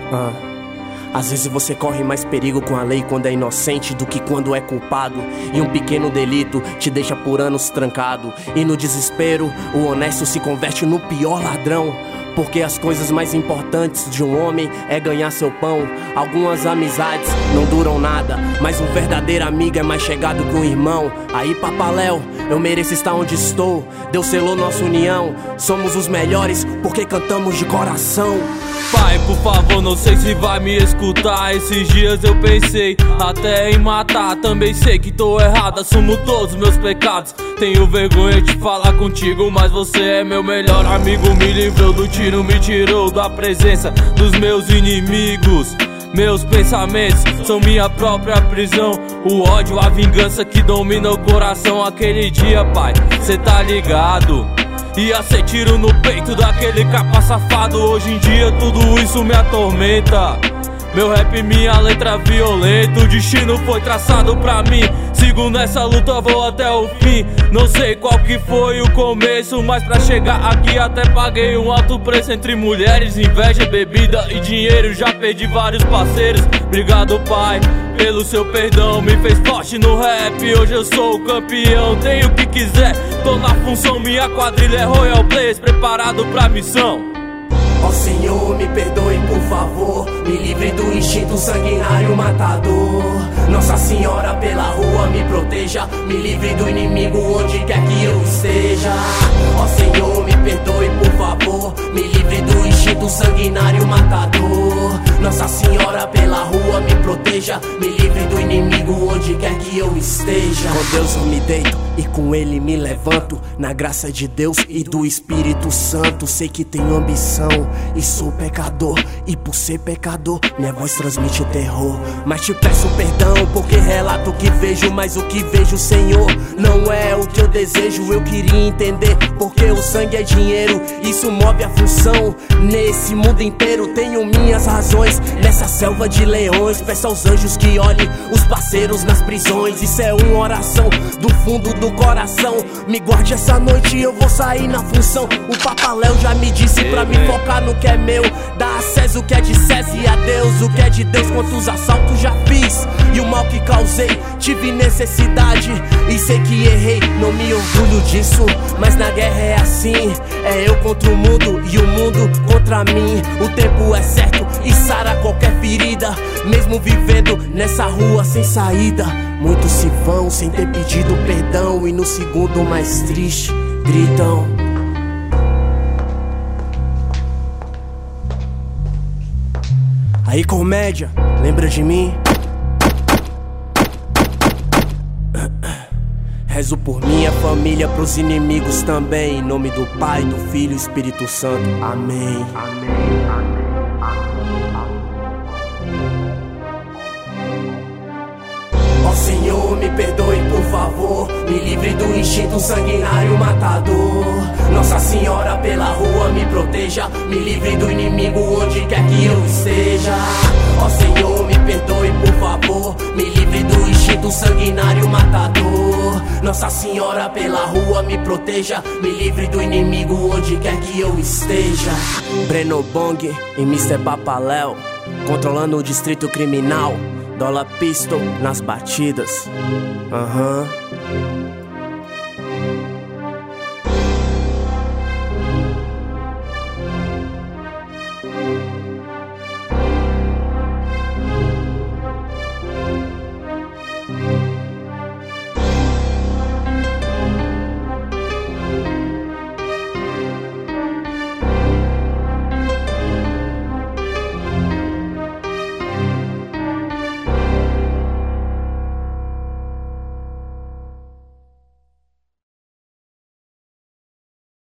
Às vezes você corre mais perigo com a lei quando é inocente do que quando é culpado. E um pequeno delito te deixa por anos trancado. E no desespero, o honesto se converte no pior ladrão. Porque as coisas mais importantes de um homem é ganhar seu pão. Algumas amizades não duram nada, mas um verdadeiro amigo é mais chegado que um irmão. Aí, Papaléu, eu mereço estar onde estou. Deus selou nossa união. Somos os melhores porque cantamos de coração. Pai, por favor, não sei se vai me escutar. Esses dias eu pensei até em matar. Também sei que tô errado, assumo todos os meus pecados. Tenho vergonha de falar contigo, mas você é meu melhor amigo. Me livrou do tiro, me tirou da presença dos meus inimigos. Meus pensamentos são minha própria prisão. O ódio, a vingança que domina o coração. Aquele dia, pai, cê tá ligado? Ia ser tiro no peito daquele capa safado. Hoje em dia tudo isso me atormenta. Meu rap, minha letra violenta. O destino foi traçado pra mim. Sigo nessa luta, vou até o fim. Não sei qual que foi o começo, mas pra chegar aqui até paguei um alto preço. Entre mulheres, inveja, bebida e dinheiro. Já perdi vários parceiros. Obrigado, pai, pelo seu perdão. Me fez forte no rap, hoje eu sou o campeão. Tenho o que quiser, tô na função. Minha quadrilha é Royal Players, preparado pra missão. Ó Senhor, me perdoe por favor. Me livre do instinto sanguinário matador. Nossa Senhora pela rua me proteja. Me livre do inimigo onde quer que eu esteja. Ó Senhor, me perdoe por favor. Me livre do instinto sanguinário matador. Nossa Senhora pela rua me proteja. Me livre do inimigo onde quer que eu esteja. Com Deus eu me deito e com Ele me levanto. Na graça de Deus e do Espírito Santo. Sei que tenho ambição e sou pecador. E por ser pecador, minha voz transmite terror. Mas te peço perdão porque relato o que vejo. Mas o que vejo, Senhor, não é o que eu desejo. Eu queria entender porque o sangue é dinheiro. Isso move a função nesse mundo inteiro. Tenho minhas razões nessa selva de leões. Peço aos anjos que olhem os parceiros nas prisões. Isso é uma oração do fundo do coração. Me guarde essa noite, eu vou sair na função. O Papaléu já me disse pra me focar no que é meu. Dá a César o que é de César e a Deus o que é de Deus. Quantos assaltos já fiz e o mal que causei. Tive necessidade e sei que errei. Não me orgulho disso, mas na guerra é assim. É eu contra o mundo e o mundo contra mim. O tempo é certo e sara qualquer ferida. Mesmo vivendo nessa rua sem saída. Muitos se vão sem ter pedido perdão. E no segundo mais triste gritam. Aí, comédia, lembra de mim? Rezo por minha família, pros inimigos também. Em nome do Pai, do Filho e Espírito Santo. Amém. Ó Senhor, me perdoe por favor. Me livre do instinto sanguinário matador. Nossa Senhora pela rua me proteja. Me livre do inimigo onde quer que eu esteja. Ó Senhor, me perdoe por favor. Me livre do instinto sanguinário matador. Nossa Senhora pela rua me proteja. Me livre do inimigo onde quer que eu esteja. Breno Bong e Mr. Papaléu, controlando o distrito criminal. Dollar Pistol nas batidas.